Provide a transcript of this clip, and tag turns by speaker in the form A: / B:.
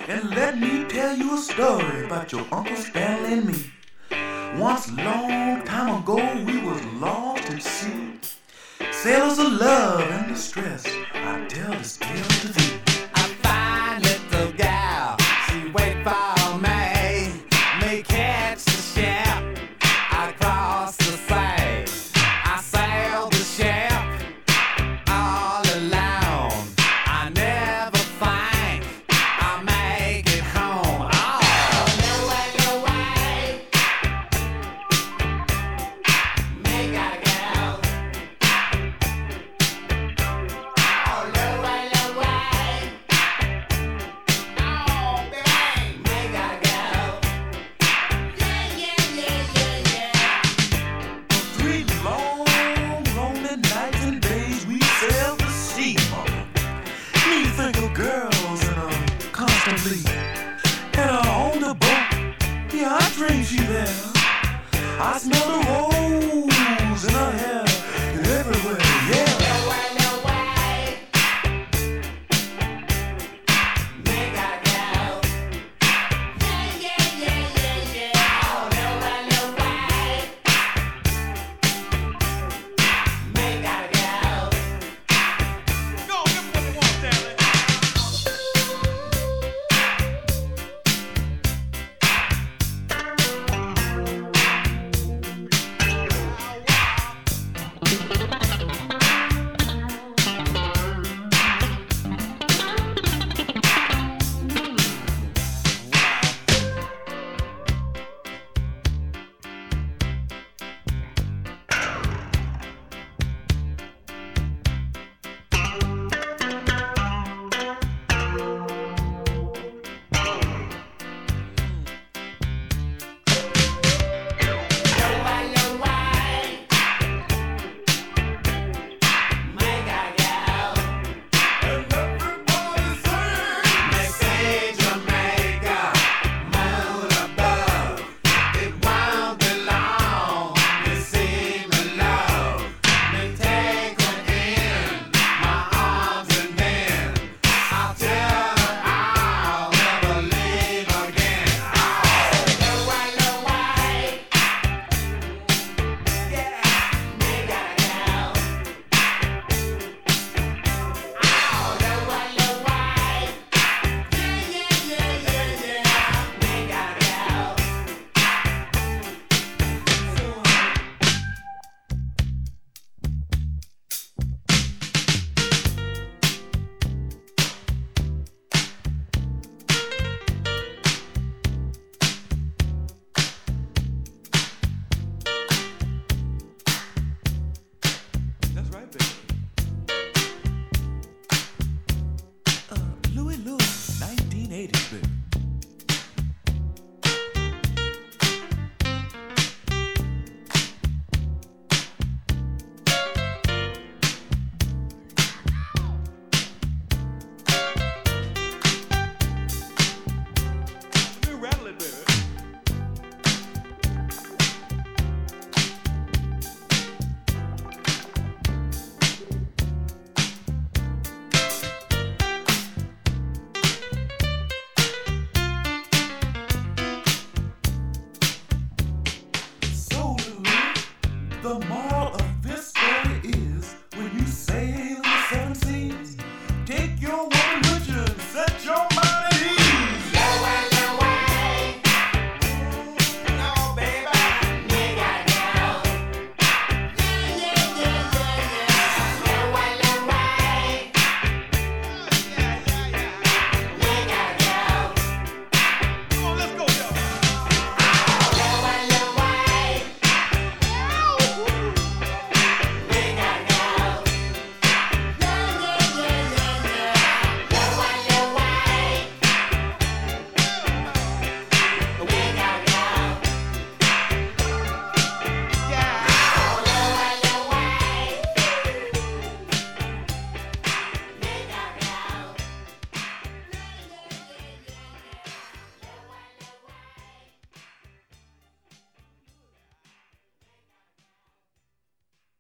A: and let me tell you a story about your Uncle Stanley and me. Once long time ago we was lost at sea, sailors of love and distress. I tell this tale to thee.
B: A fine little gal, she wait for me. Me catch the ship across the sea. I sailed the ship all alone. I never think I'll make it home. Oh, no way, no way. Me gotta go. Oh, no way, no way. Oh, baby, me gotta go. Yeah, yeah, yeah, yeah, yeah.
A: 3 long, lonely nights and days we sailed the sea. Me think of girls in a constantly, and on the boat, yeah, I dream she there. I smell the roll